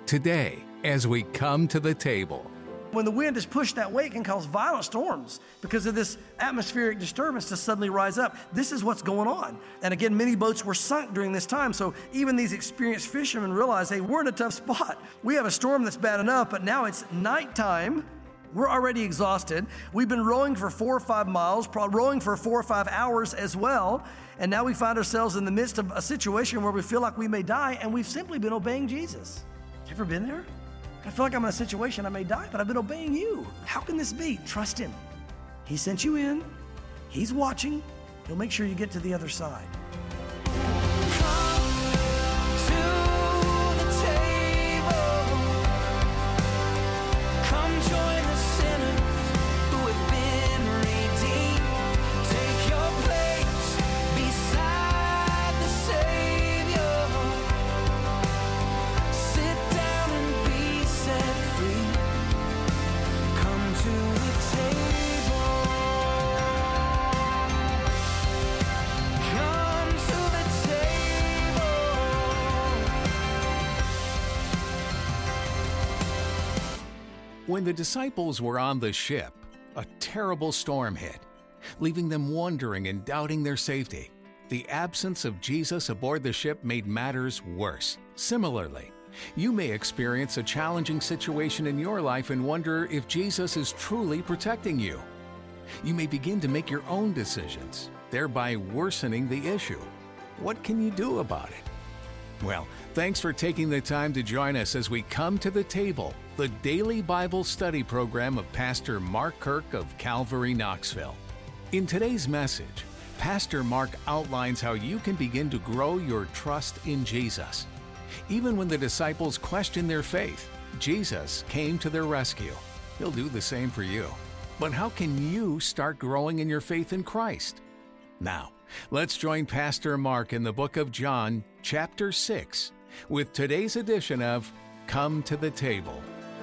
Today, as we come to the table. When the wind is pushed that way, it can cause violent storms because of this atmospheric disturbance to suddenly rise up. This is what's going on. And again, many boats were sunk during this time. So even these experienced fishermen realize, hey, we're in a tough spot. We have a storm that's bad enough, but now it's nighttime. We're already exhausted. We've been rowing for 4 or 5 miles, probably rowing for 4 or 5 hours as well. And now we find ourselves in the midst of a situation where we feel like we may die, and we've simply been obeying Jesus. You ever been there? I feel like I'm in a situation I may die, but I've been obeying you. How can this be? Trust him. He sent you in. He's watching. He'll make sure you get to the other side. When the disciples were on the ship, a terrible storm hit, leaving them wondering and doubting their safety. The absence of Jesus aboard the ship made matters worse. Similarly, you may experience a challenging situation in your life and wonder if Jesus is truly protecting you. You may begin to make your own decisions, thereby worsening the issue. What can you do about it? Well, thanks for taking the time to join us as we come to the table, the daily Bible study program of Pastor Mark Kirk of Calvary, Knoxville. In today's message, Pastor Mark outlines how you can begin to grow your trust in Jesus. Even when the disciples questioned their faith, Jesus came to their rescue. He'll do the same for you. But how can you start growing in your faith in Christ? Now, let's join Pastor Mark in the book of John, chapter 6, with today's edition of Come to the Table.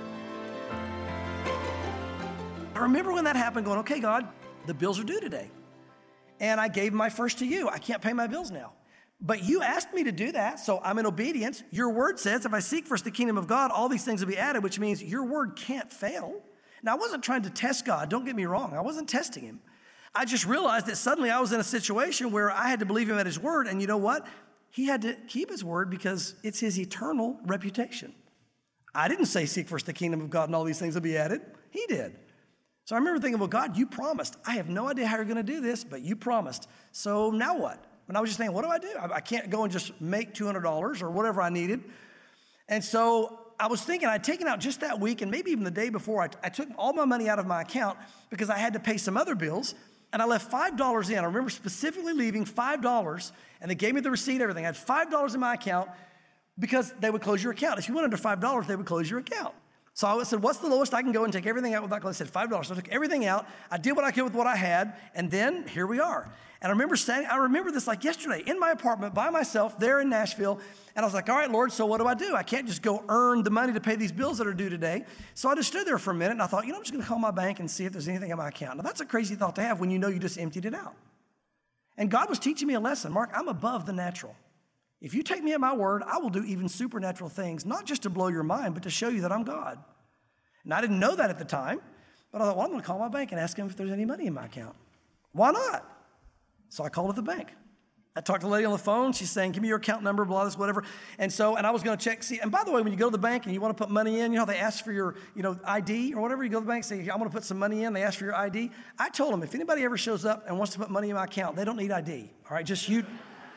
I remember when that happened going, okay, God, the bills are due today. And I gave my first to you. I can't pay my bills now. But you asked me to do that, so I'm in obedience. Your word says, if I seek first the kingdom of God, all these things will be added, which means your word can't fail. Now, I wasn't trying to test God. Don't get me wrong. I wasn't testing him. I just realized that suddenly I was in a situation where I had to believe him at his word. And you know what? He had to keep his word because it's his eternal reputation. I didn't say seek first the kingdom of God and all these things will be added. He did. So I remember thinking, well, God, you promised. I have no idea how you're going to do this, but you promised. So now what? And I was just thinking, what do I do? I can't go and just make $200 or whatever I needed. And so I was thinking I'd taken out just that week and maybe even the day before, I took all my money out of my account because I had to pay some other bills. And I left $5 in. I remember specifically leaving $5, and they gave me the receipt, everything. I had $5 in my account because they would close your account. If you went under $5, they would close your account. So I said, what's the lowest I can go and take everything out without closing? I said $5. So I took everything out. I did what I could with what I had, and then here we are. And I remember this like yesterday in my apartment by myself there in Nashville. And I was like, all right, Lord, so what do? I can't just go earn the money to pay these bills that are due today. So I just stood there for a minute and I thought, I'm just going to call my bank and see if there's anything in my account. Now that's a crazy thought to have when you know you just emptied it out. And God was teaching me a lesson. Mark, I'm above the natural. If you take me at my word, I will do even supernatural things, not just to blow your mind, but to show you that I'm God. And I didn't know that at the time, but I thought, well, I'm going to call my bank and ask them if there's any money in my account. Why not? So I called at the bank. I talked to the lady on the phone. She's saying, give me your account number, blah, this, whatever. And I was going to check, see, and by the way, when you go to the bank and you want to put money in, how they ask for your, ID or whatever, you go to the bank, say, I want to put some money in, they ask for your ID. I told them, if anybody ever shows up and wants to put money in my account, they don't need ID, all right? Just you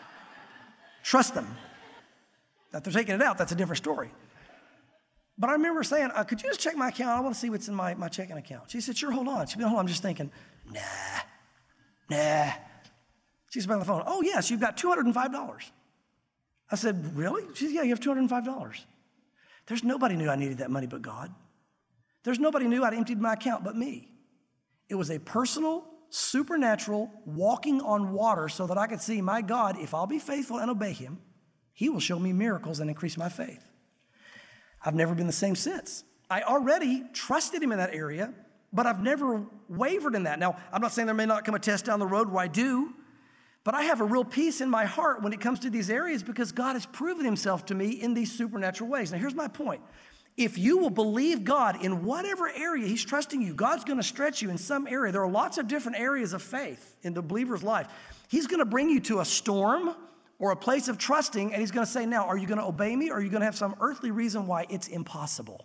trust them. That they're taking it out, that's a different story. But I remember saying, could you just check my account? I want to see what's in my checking account. She said, sure, hold on. She said, hold on, I'm just thinking, nah. She said on the phone, oh, yes, you've got $205. I said, really? She said, yeah, you have $205. There's nobody knew I needed that money but God. There's nobody knew I'd emptied my account but me. It was a personal, supernatural walking on water so that I could see my God, if I'll be faithful and obey him, he will show me miracles and increase my faith. I've never been the same since. I already trusted him in that area, but I've never wavered in that. Now, I'm not saying there may not come a test down the road where I do, but But I have a real peace in my heart when it comes to these areas because God has proven himself to me in these supernatural ways. Now, here's my point. If you will believe God in whatever area he's trusting you, God's going to stretch you in some area. There are lots of different areas of faith in the believer's life. He's going to bring you to a storm or a place of trusting, and he's going to say, now, are you going to obey me, or are you going to have some earthly reason why it's impossible?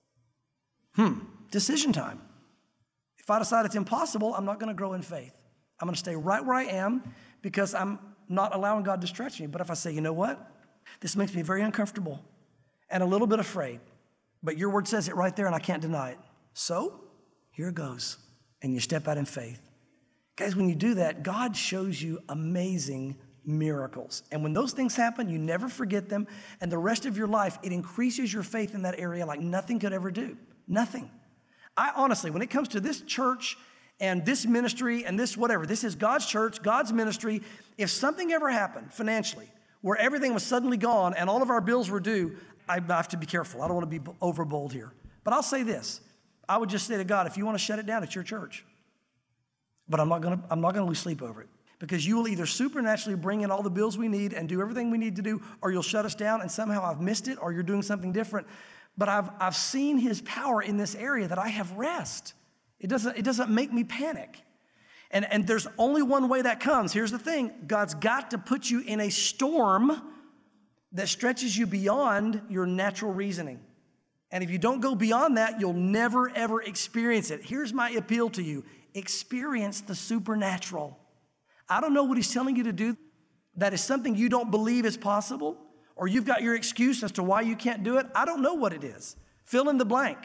Decision time. If I decide it's impossible, I'm not going to grow in faith. I'm going to stay right where I am because I'm not allowing God to stretch me. But if I say, you know what? This makes me very uncomfortable and a little bit afraid. But your word says it right there, and I can't deny it. So, here it goes. And you step out in faith. Guys, when you do that, God shows you amazing miracles. And when those things happen, you never forget them. And the rest of your life, it increases your faith in that area like nothing could ever do. Nothing. I honestly, when it comes to this church and this ministry and this whatever, this is God's church, God's ministry. If something ever happened financially where everything was suddenly gone and all of our bills were due, I have to be careful. I don't want to be overbold here. But I'll say this. I would just say to God, if you want to shut it down, it's your church. But I'm not going to lose sleep over it. Because you will either supernaturally bring in all the bills we need and do everything we need to do, or you'll shut us down and somehow I've missed it, or you're doing something different. But I've seen his power in this area that I have rest. It doesn't make me panic. And there's only one way that comes. Here's the thing. God's got to put you in a storm that stretches you beyond your natural reasoning. And if you don't go beyond that, you'll never, ever experience it. Here's my appeal to you. Experience the supernatural. I don't know what he's telling you to do that is something you don't believe is possible, or you've got your excuse as to why you can't do it. I don't know what it is. Fill in the blank.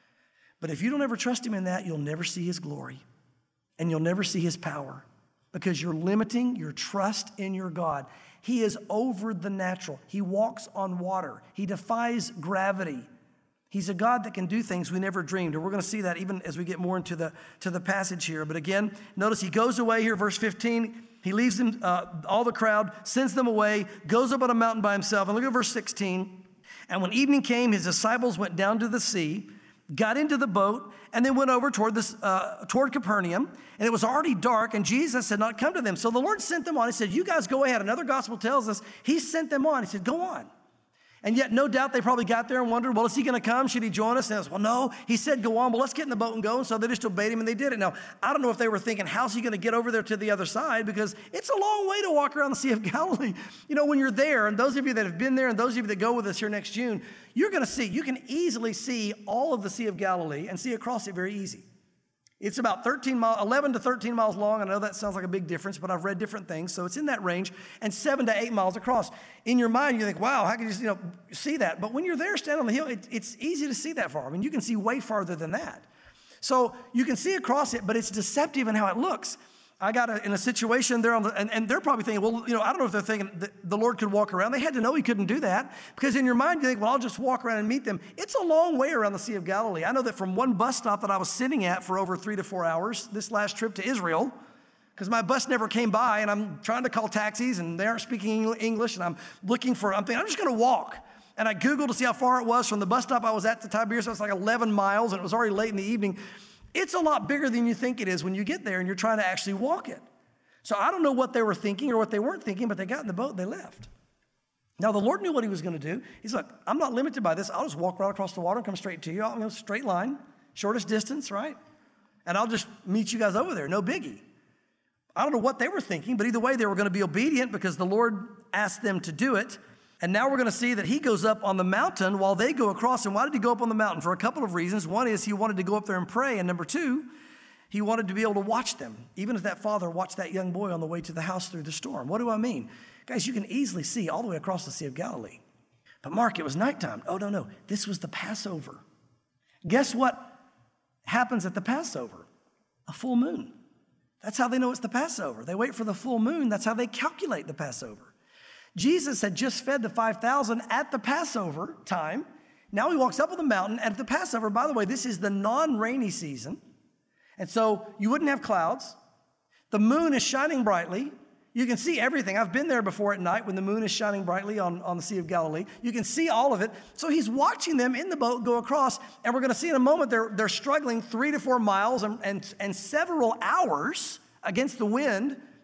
But if you don't ever trust him in that, you'll never see his glory, and you'll never see his power because you're limiting your trust in your God. He is over the natural. He walks on water. He defies gravity. He's a God that can do things we never dreamed. And we're going to see that even as we get more into the passage here. But again, notice he goes away here, verse 15. He leaves them, all the crowd, sends them away, goes up on a mountain by himself. And look at verse 16. And when evening came, his disciples went down to the sea, got into the boat, and then went over toward Capernaum. And it was already dark, and Jesus had not come to them. So the Lord sent them on. He said, you guys go ahead. Another gospel tells us he sent them on. He said, go on. And yet, no doubt, they probably got there and wondered, well, is he going to come? Should he join us? And I was, well, no. He said, go on. Well, let's get in the boat and go. And so they just obeyed him, and they did it. Now, I don't know if they were thinking, how's he going to get over there to the other side? Because it's a long way to walk around the Sea of Galilee. You know, when you're there, and those of you that have been there, and those of you that go with us here next June, you're going to see, you can easily see all of the Sea of Galilee and see across it very easy. It's about 11 to 13 miles long. I know that sounds like a big difference, but I've read different things. So it's in that range, and 7 to 8 miles across. In your mind, you think, wow, how can you see that? But when you're there standing on the hill, it's easy to see that far. I mean, you can see way farther than that. So you can see across it, but it's deceptive in how it looks. I got in a situation there, and they're probably thinking, well, I don't know if they're thinking that the Lord could walk around. They had to know he couldn't do that, because in your mind, you think, well, I'll just walk around and meet them. It's a long way around the Sea of Galilee. I know that from one bus stop that I was sitting at for over 3 to 4 hours, this last trip to Israel, because my bus never came by, and I'm trying to call taxis, and they aren't speaking English, and I'm thinking, I'm just going to walk. And I Googled to see how far it was from the bus stop I was at to Tiberias. So it's like 11 miles, and it was already late in the evening. It's a lot bigger than you think it is when you get there and you're trying to actually walk it. So I don't know what they were thinking or what they weren't thinking, but they got in the boat and they left. Now, the Lord knew what he was going to do. He's like, I'm not limited by this. I'll just walk right across the water and come straight to you. I'll go straight line, shortest distance, right? And I'll just meet you guys over there. No biggie. I don't know what they were thinking, but either way, they were going to be obedient because the Lord asked them to do it. And now we're going to see that he goes up on the mountain while they go across. And why did he go up on the mountain? For a couple of reasons. One is he wanted to go up there and pray. And number two, he wanted to be able to watch them, even as that father watched that young boy on the way to the house through the storm. What do I mean? Guys, you can easily see all the way across the Sea of Galilee. But Mark, it was nighttime. Oh, no. This was the Passover. Guess what happens at the Passover? A full moon. That's how they know it's the Passover. They wait for the full moon. That's how they calculate the Passover. Jesus had just fed the 5,000 at the Passover time. Now he walks up on the mountain at the Passover. By the way, this is the non-rainy season. And so you wouldn't have clouds. The moon is shining brightly. You can see everything. I've been there before at night when the moon is shining brightly on the Sea of Galilee. You can see all of it. So he's watching them in the boat go across. And we're going to see in a moment they're struggling 3 to 4 miles and several hours against the wind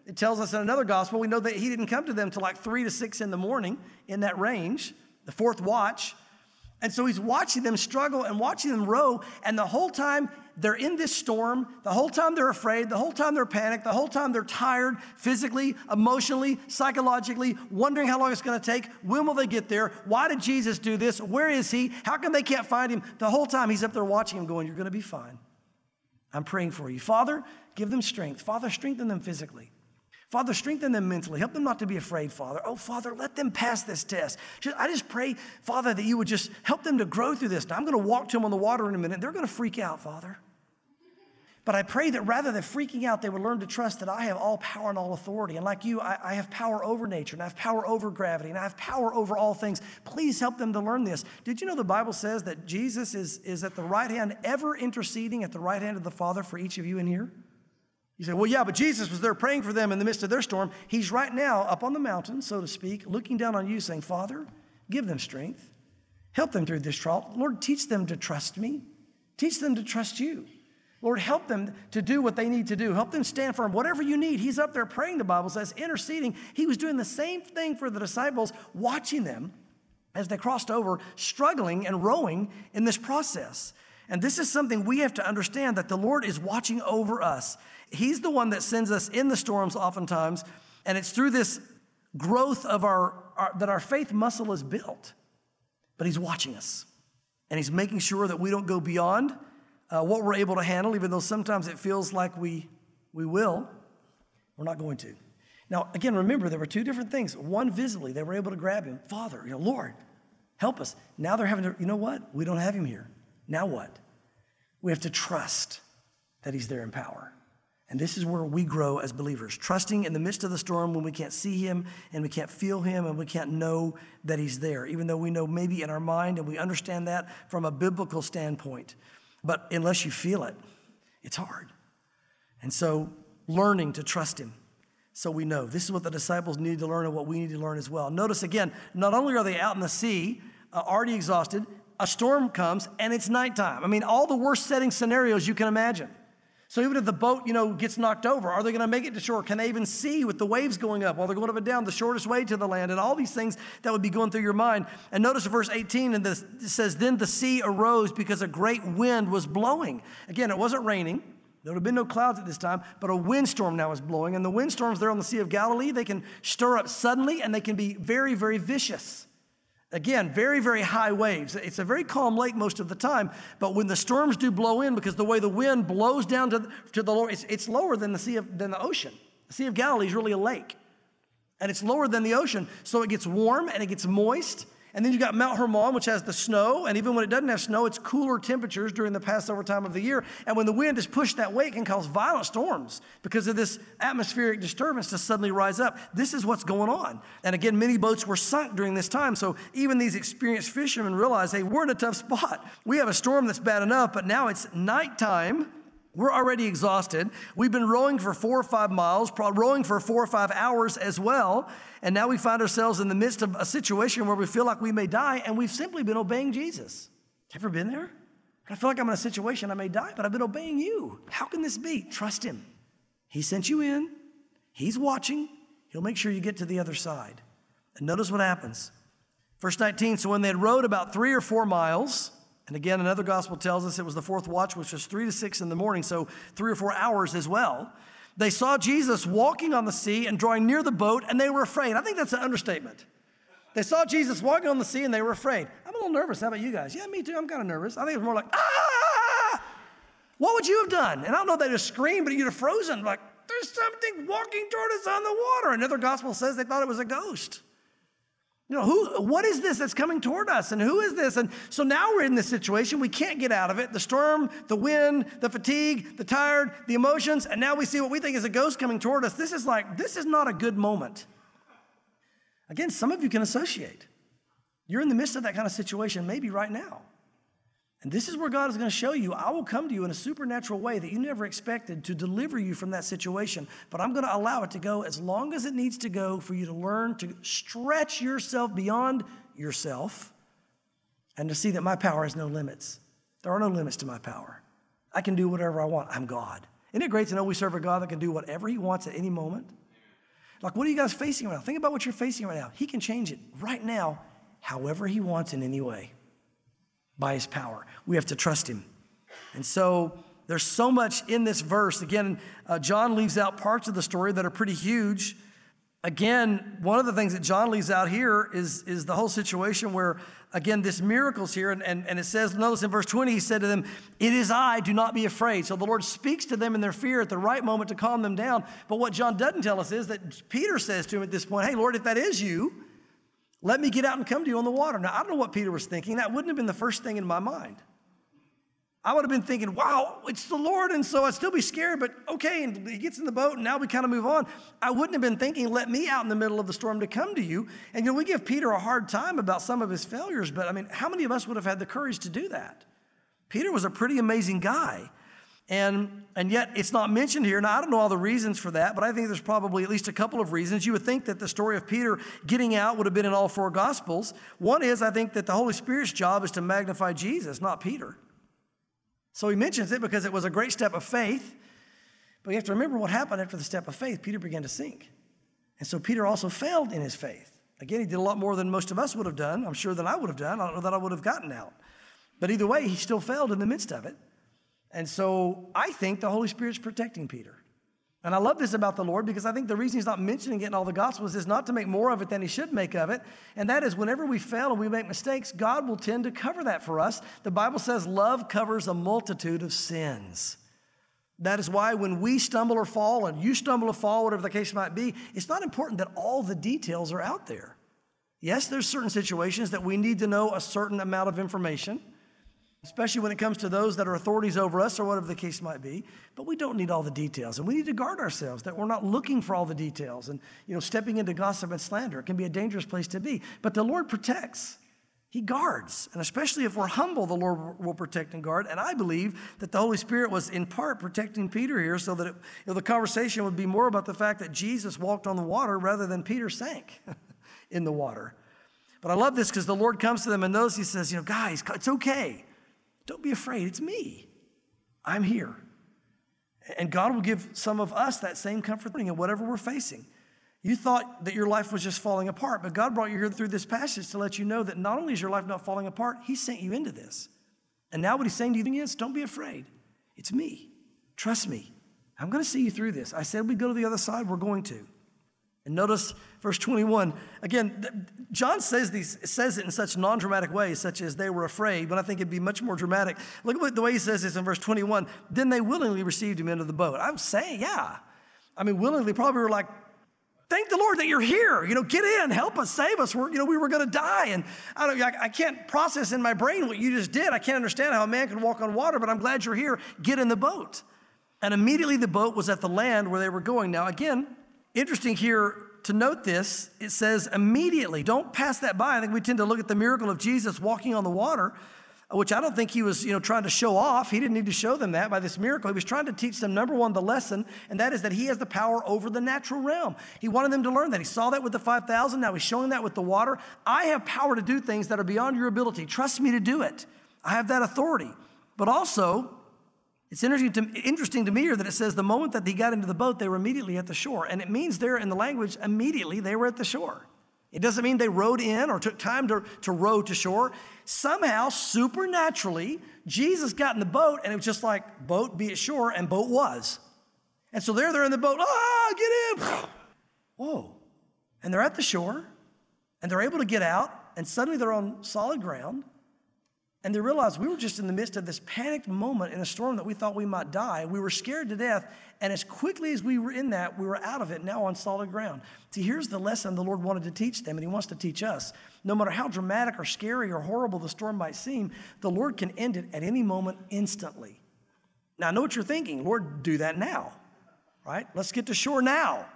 It tells us in another gospel, we know that he didn't come to them till like 3 to 6 in the morning, in that range, the fourth watch. And so he's watching them struggle and watching them row. And the whole time they're in this storm, the whole time they're afraid, the whole time they're panicked, the whole time they're tired physically, emotionally, psychologically, wondering how long it's going to take. When will they get there? Why did Jesus do this? Where is he? How come they can't find him? The whole time he's up there watching him going, you're going to be fine. I'm praying for you. Father, give them strength. Father, strengthen them physically. Father, strengthen them mentally. Help them not to be afraid, Father. Oh, Father, let them pass this test. I just pray, Father, that you would just help them to grow through this. Now, I'm going to walk to them on the water in a minute. They're going to freak out, Father. But I pray that rather than freaking out, they would learn to trust that I have all power and all authority. And like you, I have power over nature, and I have power over gravity, and I have power over all things. Please help them to learn this. Did you know the Bible says that Jesus is at the right hand, ever interceding at the right hand of the Father for each of you in here? You say, well, yeah, but Jesus was there praying for them in the midst of their storm. He's right now up on the mountain, so to speak, looking down on you saying, Father, give them strength. Help them through this trial. Lord, teach them to trust me. Teach them to trust you. Lord, help them to do what they need to do. Help them stand firm. Whatever you need, he's up there praying, the Bible says, interceding. He was doing the same thing for the disciples, watching them as they crossed over, struggling and rowing in this process. And this is something we have to understand, that the Lord is watching over us. He's the one that sends us in the storms oftentimes, and it's through this growth of that our faith muscle is built. But he's watching us, and he's making sure that we don't go beyond what we're able to handle, even though sometimes it feels like we will. We're not going to. Now, again, remember, there were two different things. One, visibly, they were able to grab him. Father, Lord, help us. Now they're having to, you know what? We don't have him here. Now what? We have to trust that he's there in power. And this is where we grow as believers, trusting in the midst of the storm when we can't see him and we can't feel him and we can't know that he's there, even though we know maybe in our mind and we understand that from a biblical standpoint. But unless you feel it, it's hard. And so learning to trust him so we know. This is what the disciples needed to learn and what we need to learn as well. Notice again, not only are they out in the sea, already exhausted, a storm comes and it's nighttime. I mean, all the worst setting scenarios you can imagine. So even if the boat, gets knocked over, are they going to make it to shore? Can they even see with the waves going up while they're going up and down the shortest way to the land? And all these things that would be going through your mind. And notice in verse 18, and it says, then the sea arose because a great wind was blowing. Again, it wasn't raining. There would have been no clouds at this time, but a windstorm now is blowing. And the windstorms there on the Sea of Galilee, they can stir up suddenly and they can be very, very vicious. Again, very, very high waves. It's a very calm lake most of the time, but when the storms do blow in, because the way the wind blows down to the lower, it's lower than the ocean. The Sea of Galilee is really a lake, and it's lower than the ocean, so it gets warm and it gets moist. And then you got Mount Hermon, which has the snow, and even when it doesn't have snow, it's cooler temperatures during the Passover time of the year. And when the wind is pushed that way, it can cause violent storms because of this atmospheric disturbance to suddenly rise up. This is what's going on. And again, many boats were sunk during this time, so even these experienced fishermen realize, hey, we're in a tough spot. We have a storm that's bad enough, but now it's nighttime. We're already exhausted. We've been rowing for 4 or 5 miles, rowing for 4 or 5 hours as well. And now we find ourselves in the midst of a situation where we feel like we may die, and we've simply been obeying Jesus. Ever been there? I feel like I'm in a situation I may die, but I've been obeying you. How can this be? Trust him. He sent you in. He's watching. He'll make sure you get to the other side. And notice what happens. Verse 19, so when they had rowed about 3 or 4 miles, and again, another gospel tells us it was the fourth watch, which was 3 to 6 in the morning, so 3 or 4 hours as well. They saw Jesus walking on the sea and drawing near the boat, and they were afraid. I think that's an understatement. They saw Jesus walking on the sea, and they were afraid. I'm a little nervous. How about you guys? Yeah, me too. I'm kind of nervous. I think it was more like, ah! What would you have done? And I don't know if they just screamed, but you'd have frozen, like, there's something walking toward us on the water. Another gospel says they thought it was a ghost. What is this that's coming toward us? And who is this? And so now we're in this situation. We can't get out of it. The storm, the wind, the fatigue, the tired, the emotions. And now we see what we think is a ghost coming toward us. This is not a good moment. Again, some of you can associate. You're in the midst of that kind of situation maybe right now. And this is where God is going to show you, I will come to you in a supernatural way that you never expected to deliver you from that situation. But I'm going to allow it to go as long as it needs to go for you to learn to stretch yourself beyond yourself and to see that my power has no limits. There are no limits to my power. I can do whatever I want. I'm God. Isn't it great to know we serve a God that can do whatever he wants at any moment? Like, what are you guys facing right now? Think about what you're facing right now. He can change it right now, however he wants in any way, by his power. We have to trust him. And so there's so much in this verse. Again, John leaves out parts of the story that are pretty huge. Again, one of the things that John leaves out here is the whole situation where, again, this miracle's here. And it says, notice in verse 20, he said to them, "It is I, do not be afraid." So the Lord speaks to them in their fear at the right moment to calm them down. But what John doesn't tell us is that Peter says to him at this point, "Hey, Lord, if that is you, let me get out and come to you on the water." Now, I don't know what Peter was thinking. That wouldn't have been the first thing in my mind. I would have been thinking, wow, it's the Lord, and so I'd still be scared, but okay, and he gets in the boat, and now we kind of move on. I wouldn't have been thinking, let me out in the middle of the storm to come to you. And we give Peter a hard time about some of his failures, but I mean, how many of us would have had the courage to do that? Peter was a pretty amazing guy, and yet it's not mentioned here. Now, I don't know all the reasons for that, but I think there's probably at least a couple of reasons. You would think that the story of Peter getting out would have been in all four Gospels. One is, I think that the Holy Spirit's job is to magnify Jesus, not Peter. So he mentions it because it was a great step of faith. But you have to remember what happened after the step of faith. Peter began to sink. And so Peter also failed in his faith. Again, he did a lot more than most of us would have done. I'm sure than I would have done. I don't know that I would have gotten out. But either way, he still failed in the midst of it. And so I think the Holy Spirit's protecting Peter. And I love this about the Lord because I think the reason he's not mentioning it in all the Gospels is not to make more of it than he should make of it. And that is whenever we fail and we make mistakes, God will tend to cover that for us. The Bible says love covers a multitude of sins. That is why when we stumble or fall, and you stumble or fall, whatever the case might be, it's not important that all the details are out there. Yes, there's certain situations that we need to know a certain amount of information, especially when it comes to those that are authorities over us or whatever the case might be. But we don't need all the details. And we need to guard ourselves that we're not looking for all the details. And, stepping into gossip and slander, it can be a dangerous place to be. But the Lord protects. He guards. And especially if we're humble, the Lord will protect and guard. And I believe that the Holy Spirit was in part protecting Peter here so that the conversation would be more about the fact that Jesus walked on the water rather than Peter sank in the water. But I love this because the Lord comes to them and notice he says, guys, it's okay. Don't be afraid. It's me. I'm here. And God will give some of us that same comfort in whatever we're facing. You thought that your life was just falling apart, but God brought you here through this passage to let you know that not only is your life not falling apart, he sent you into this. And now what he's saying to you is, don't be afraid. It's me. Trust me. I'm going to see you through this. I said we'd go to the other side. We're going to. And notice verse 21. Again, John says it in such non-dramatic ways, such as they were afraid, but I think it'd be much more dramatic. Look at the way he says this in verse 21. Then they willingly received him into the boat. I'm saying, yeah. I mean, willingly probably were like, thank the Lord that you're here. Get in, help us, save us. We were going to die. And I can't process in my brain what you just did. I can't understand how a man can walk on water, but I'm glad you're here. Get in the boat. And immediately the boat was at the land where they were going. Now, again, interesting here to note this, it says immediately. Don't pass that by. I think we tend to look at the miracle of Jesus walking on the water, which I don't think he was, trying to show off. He didn't need to show them that by this miracle. He was trying to teach them, number one, the lesson, and that is that he has the power over the natural realm. He wanted them to learn that. He saw that with the 5,000. Now he's showing that with the water. I have power to do things that are beyond your ability. Trust me to do it. I have that authority. But also, it's interesting to me here that it says the moment that he got into the boat, they were immediately at the shore. And it means there in the language, immediately they were at the shore. It doesn't mean they rowed in or took time to row to shore. Somehow, supernaturally, Jesus got in the boat and it was just like, boat be at shore, and boat was. And so they're in the boat, get in. Whoa. And they're at the shore and they're able to get out and suddenly they're on solid ground. And they realized we were just in the midst of this panicked moment in a storm that we thought we might die. We were scared to death. And as quickly as we were in that, we were out of it, now on solid ground. See, here's the lesson the Lord wanted to teach them, and he wants to teach us. No matter how dramatic or scary or horrible the storm might seem, the Lord can end it at any moment instantly. Now, I know what you're thinking. Lord, do that now, right? Let's get to shore now.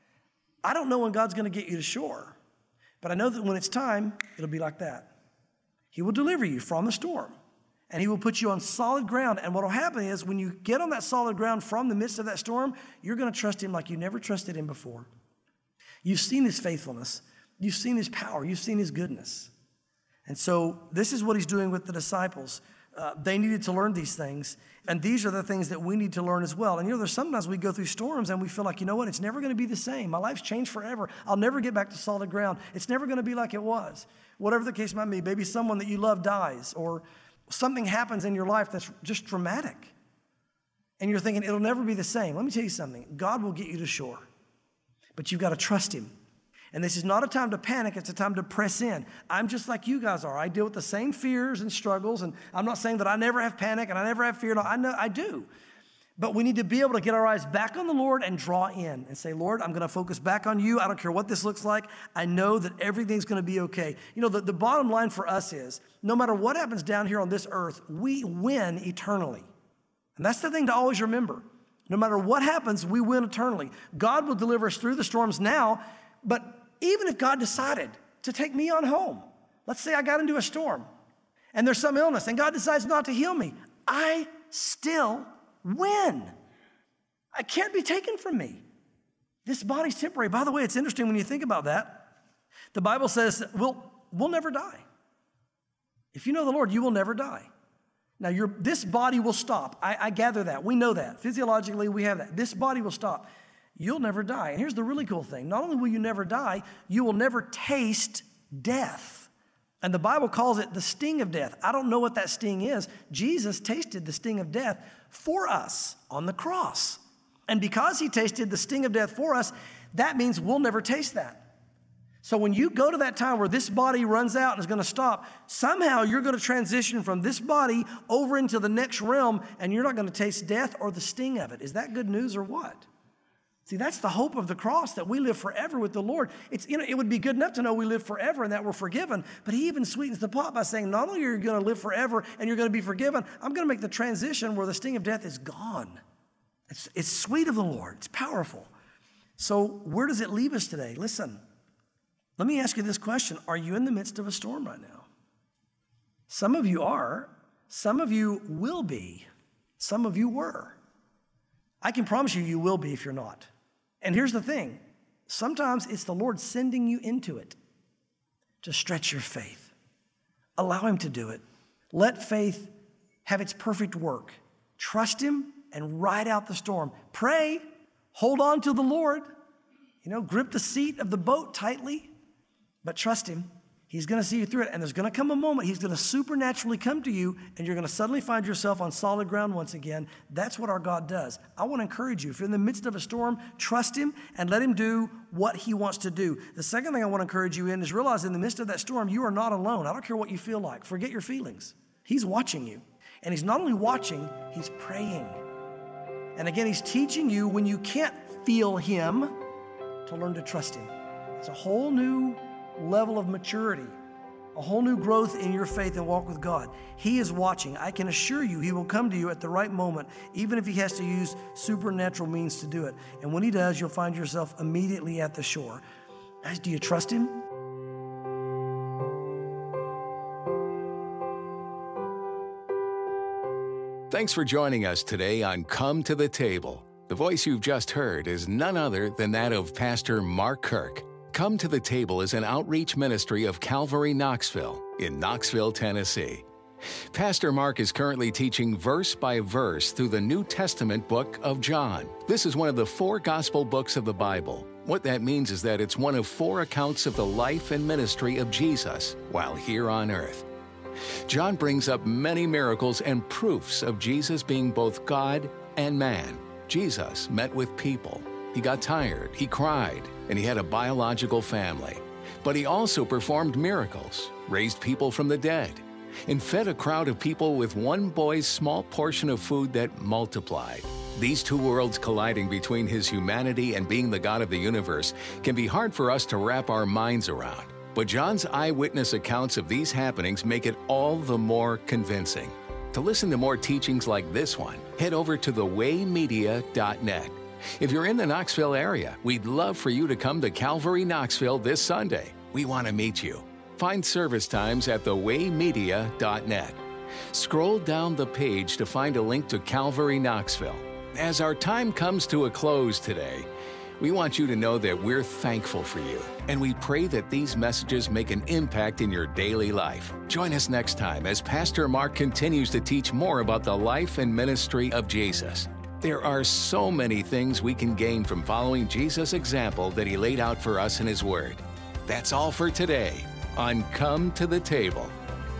I don't know when God's going to get you to shore, but I know that when it's time, it'll be like that. He will deliver you from the storm, and he will put you on solid ground. And what will happen is when you get on that solid ground from the midst of that storm, you're going to trust him like you never trusted him before. You've seen his faithfulness. You've seen his power. You've seen his goodness. And so this is what he's doing with the disciples. They needed to learn these things, and these are the things that we need to learn as well. And there's sometimes we go through storms and we feel like, it's never going to be the same. My life's changed forever. I'll never get back to solid ground. It's never going to be like it was. Whatever the case might be, maybe someone that you love dies, or something happens in your life that's just dramatic. And you're thinking, it'll never be the same. Let me tell you something. God will get you to shore, but you've got to trust him. And this is not a time to panic. It's a time to press in. I'm just like you guys are. I deal with the same fears and struggles. And I'm not saying that I never have panic and I never have fear. No, I know I do. But we need to be able to get our eyes back on the Lord and draw in and say, Lord, I'm going to focus back on you. I don't care what this looks like. I know that everything's going to be okay. The bottom line for us is, no matter what happens down here on this earth, we win eternally. And that's the thing to always remember. No matter what happens, we win eternally. God will deliver us through the storms now, but even if God decided to take me on home, let's say I got into a storm and there's some illness and God decides not to heal me, I still win. I can't be taken from me. This body's temporary. By the way, it's interesting when you think about that. The Bible says that we'll never die. If you know the Lord, you will never die. Now, this body will stop. I gather that. We know that. Physiologically, we have that. This body will stop. You'll never die. And here's the really cool thing. Not only will you never die, you will never taste death. And the Bible calls it the sting of death. I don't know what that sting is. Jesus tasted the sting of death for us on the cross. And because he tasted the sting of death for us, that means we'll never taste that. So when you go to that time where this body runs out and is going to stop, somehow you're going to transition from this body over into the next realm, and you're not going to taste death or the sting of it. Is that good news or what? See, that's the hope of the cross, that we live forever with the Lord. It would be good enough to know we live forever and that we're forgiven, but he even sweetens the pot by saying, not only are you going to live forever and you're going to be forgiven, I'm going to make the transition where the sting of death is gone. It's sweet of the Lord. It's powerful. So where does it leave us today? Listen, let me ask you this question. Are you in the midst of a storm right now? Some of you are. Some of you will be. Some of you were. I can promise you, you will be if you're not. And here's the thing. Sometimes it's the Lord sending you into it to stretch your faith. Allow him to do it. Let faith have its perfect work. Trust him and ride out the storm. Pray. Hold on to the Lord. Grip the seat of the boat tightly, but trust him. He's going to see you through it, and there's going to come a moment he's going to supernaturally come to you, and you're going to suddenly find yourself on solid ground once again. That's what our God does. I want to encourage you. If you're in the midst of a storm, trust him and let him do what he wants to do. The second thing I want to encourage you in is realize in the midst of that storm, you are not alone. I don't care what you feel like. Forget your feelings. He's watching you, and he's not only watching, he's praying. And again, he's teaching you when you can't feel him to learn to trust him. It's a whole new level of maturity, a whole new growth in your faith and walk with God. He is watching. I can assure you he will come to you at the right moment, even if he has to use supernatural means to do it. And when he does, you'll find yourself immediately at the shore. Guys, do you trust him? Thanks for joining us today on Come to the Table. The voice you've just heard is none other than that of Pastor Mark Kirk. Come to the Table is an outreach ministry of Calvary Knoxville in Knoxville, Tennessee. Pastor Mark is currently teaching verse by verse through the New Testament book of John. This is one of the 4 gospel books of the Bible. What that means is that it's one of 4 accounts of the life and ministry of Jesus while here on earth. John brings up many miracles and proofs of Jesus being both God and man. Jesus met with people. He got tired, he cried, and he had a biological family. But he also performed miracles, raised people from the dead, and fed a crowd of people with one boy's small portion of food that multiplied. These 2 worlds colliding between his humanity and being the God of the universe can be hard for us to wrap our minds around. But John's eyewitness accounts of these happenings make it all the more convincing. To listen to more teachings like this one, head over to thewaymedia.net. If you're in the Knoxville area, we'd love for you to come to Calvary Knoxville this Sunday. We want to meet you. Find service times at thewaymedia.net. Scroll down the page to find a link to Calvary Knoxville. As our time comes to a close today, We want you to know that we're thankful for you, and we pray that these messages make an impact in your daily life. Join us next time as Pastor Mark continues to teach more about the life and ministry of Jesus. There are so many things we can gain from following Jesus' example that he laid out for us in his Word. That's all for today on Come to the Table.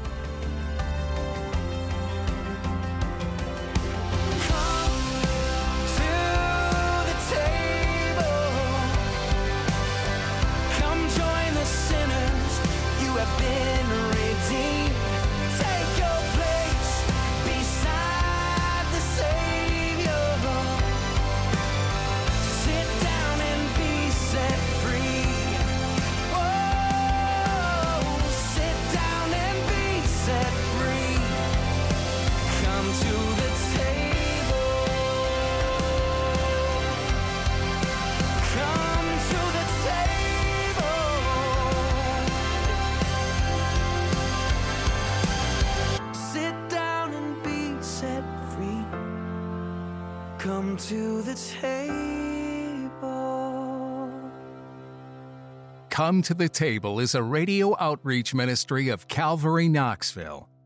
Come to the table. Come to the Table is a radio outreach ministry of Calvary Knoxville.